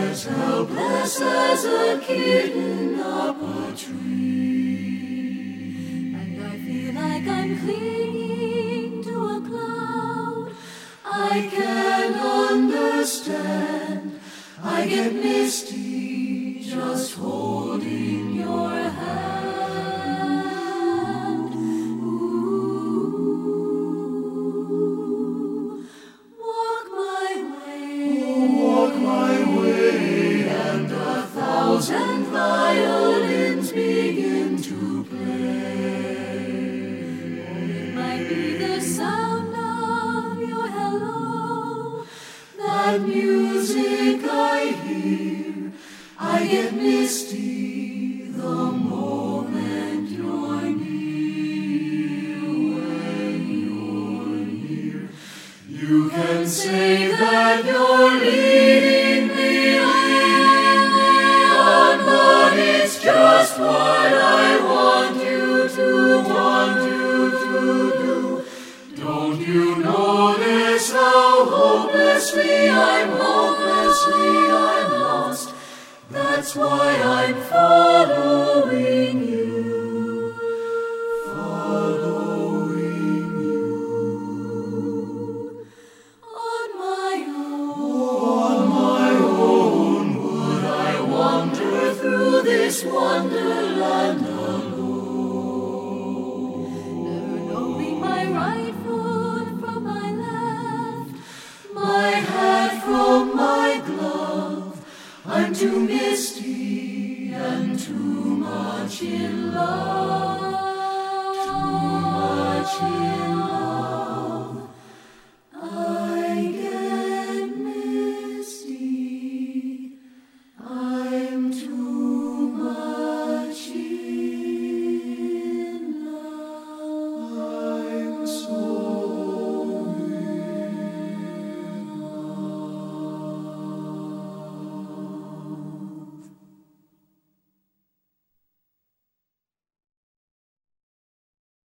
as helpless as a kitten up a tree. And I feel like I'm clinging to a cloud. I can't understand. I get misty just holding your hand. Ooh, walk my way, and 1,000 violins begin to play. It might be the sound of your hello, that music I hear. I get misty the moment you're near. When you're near, you can say that you're leading me on, but it's just what I want you to do. Don't you notice how hopelessly I'm lost? That's why I'm following you. On my own, would I wander through this wonderland alone? Never knowing my right foot from my left, my hat from my glove. I'm too misty and too much in love.